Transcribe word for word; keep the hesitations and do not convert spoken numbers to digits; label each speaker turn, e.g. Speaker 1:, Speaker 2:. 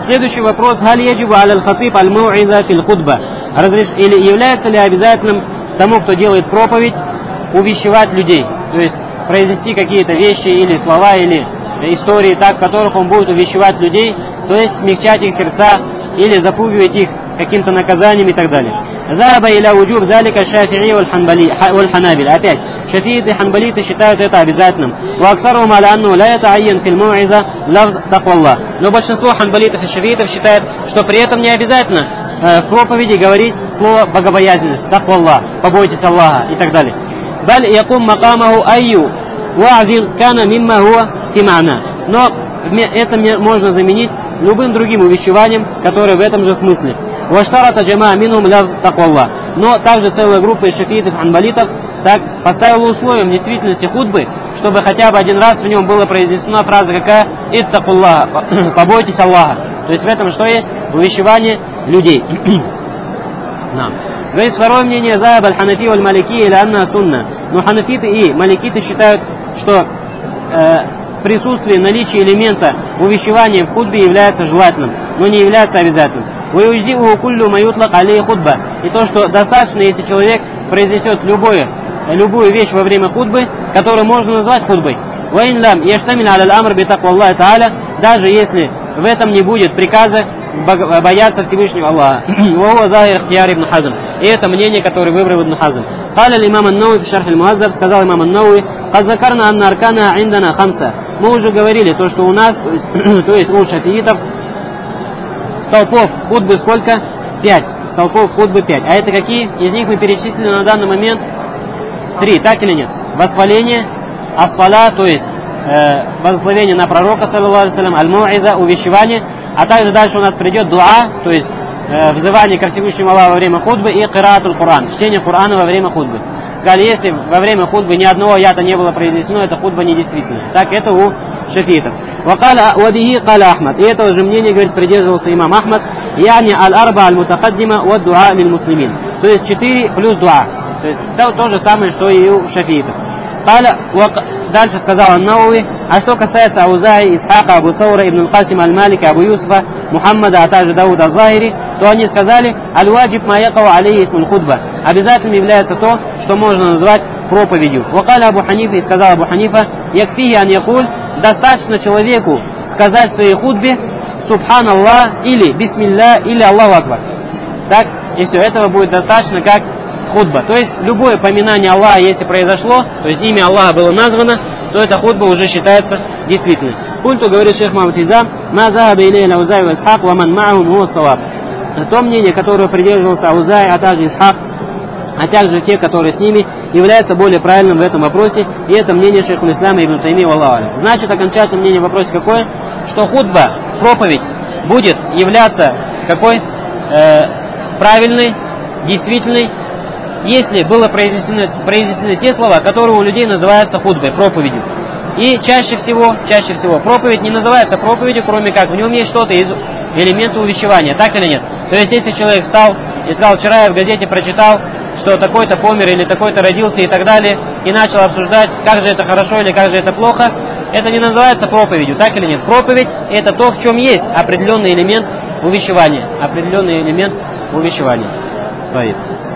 Speaker 1: Следующий вопрос. Халь яджибу аля аль-хатиб аль-мау'иза фил хутба. Или является ли обязательным тому, кто делает проповедь, увещевать людей? То есть произнести какие-то вещи или слова, или истории, так, в которых он будет увещевать людей, то есть смягчать их сердца или запугивать их каким-то наказанием и так далее. Заба иля уджуб залика шафи'и валь ханабиль. Опять, шафииты и ханбалиты считают это обязательным. Ва аксарум аля анну ла ята'айян фил мау'иза лафз такваллах. Но большинство ханбалитов и шафиитов считают, что при этом не обязательно э, в проповеди говорить слово богобоязненность, такваллах, побойтесь Аллаха и так далее. Баль якум макамаху айю ва'зин кана мимма хуа фи ма'на. Но это можно заменить любым другим увещеванием, которое в этом же смысле. Ваштарата джама минум ляз такваллах. Но также целая группа из шафиитов и ханбалитов так поставила условием действительности хутбы, чтобы хотя бы один раз в нем была произнесена фраза какая? Иттакуллах, побойтесь Аллаха. То есть в этом что есть? Увещевание людей. Говорит, второе мнение, заяб аль-ханафи валь-малики или анна сунна. Но ханафиты и маликиты считают, что э, присутствие, наличие элемента увещевания в хутбе является желательным, но не является обязательным. И то, что достаточно, если человек произнесет любое, любую вещь во время хутбы, которую можно назвать хутбой. Даже если в этом не будет приказа бояться Всевышнего Аллаха. И это мнение, которое выбрал Ибн Хазм. Сказал имам ан-Науи, мы уже говорили, то, что у нас, то есть у шафиитов, столпов хутбы сколько? Пять. Столпов хутбы пять. А это какие? Из них мы перечислили на данный момент три. Так или нет? Восхваление, ас-сала, то есть э, благословение на пророка, саллаллаху алейхи ва саллям, аль-мау'иза, увещевание. А также дальше у нас придет дуа, то есть э, взывание ко Всевышнему Аллаху во время хутбы, и кираатуль Кур'ан, чтение Кур'ана во время хутбы. Сказали, если во время хутбы ни одного аята не было произнесено, это хутба недействительная. Так это у шафиитов. И этого же мнения, говорит, придерживался имам Ахмад, яни аль-арба аль-мутакаддима ва дуа лиль муслимин. То есть четыре плюс дуа. То есть это то же самое, что и у шафиитов. Дальше сказал ан-Науи, а что касается Аузаи, Исхака, Абу Саура, Ибн Аль-Касим, Аль-Малика, Абу Юсуфа, Мухаммада, а также Дауда Аль-Захири, то они сказали, аль-ваджиб ма якау алейхи исмуль хутба. Обязательным является то, что можно назвать проповедью. Вакаля Абу Ханифа, и сказал Абу Ханифа, якфихи ан якуль, достаточно человеку сказать в своей хутбе Субханаллах или Бисмилля или Аллаху Акбар. Так, и все, этого будет достаточно как хутба. То есть любое поминание Аллаха, если произошло, то есть имя Аллаха было названо, то эта хутба уже считается действительной. Культу, говорит шейх Мухаммад Изам, ма захаба илейхи Аузаи ва Исхак ва ман ма'ахум хуа ас-саваб. То мнение, которое придерживался Аузаи, а также Исхак, а также те, которые с ними, является более правильным в этом вопросе, и это мнение шейха ислама Ибн Тайми валлаху алейхи. Значит, окончательное мнение в вопросе какое? Что хутба, проповедь, будет являться какой? Э, правильной, действительной, если было произнесены, произнесены те слова, которые у людей называются хутбой, проповедью. И чаще всего, чаще всего проповедь не называется проповедью, кроме как в нем есть что-то из элемента увещевания, так или нет? То есть, если человек встал и сказал, вчера я в газете прочитал, что такой-то помер или такой-то родился и так далее, и начал обсуждать, как же это хорошо или как же это плохо, это не называется проповедью, так или нет? Проповедь — это то, в чем есть определенный элемент увещевания, определенный элемент увещевания.